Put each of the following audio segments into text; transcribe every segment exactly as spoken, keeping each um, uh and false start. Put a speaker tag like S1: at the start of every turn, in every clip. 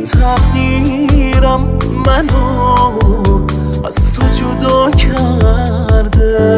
S1: تقدیرم منو از تو جدا کرده.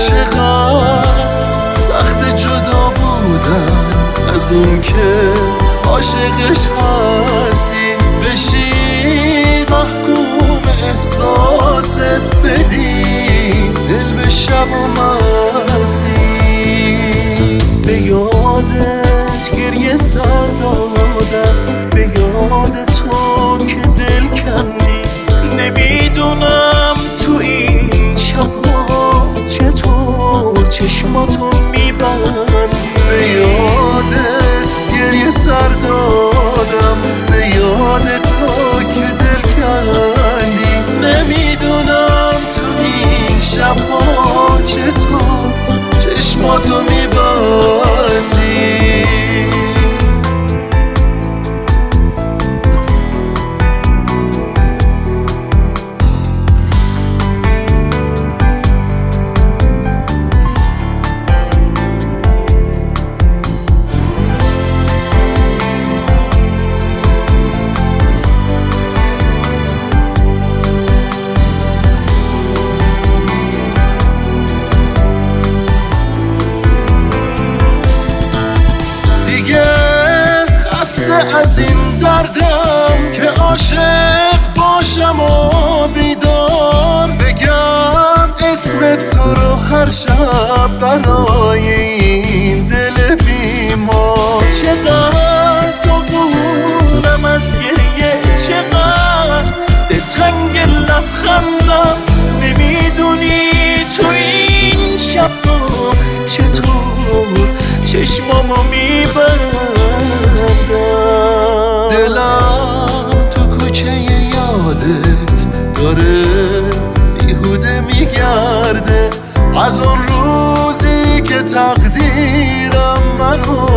S2: چقدر سخت جدا بودن از اون که عاشقش هستی. بشین محکوم احساست بدی دل به شب و مستی.
S1: به یادت گریه سر دادم، به یاد تو که دل کندی. نمیدونم تو این شبا چطور چشماتو میبندی.
S2: به یادت گریه سر دادم، به یاد تو که دل کندی. نمیدونم تو این شبها چطور چشماتو میبندی. از این دردم که عاشق باشم و بیدار بگم اسم تو رو هر شب برای این دل بیمار.
S1: چقدر دوبونم از گریه، چقدر به تنگ لبخندم. نمیدونی تو این شب رو چطور چشمامو میبندم.
S2: دلم تو کوچه یادت داره بیهوده میگرده از اون روزی که تقدیرم منو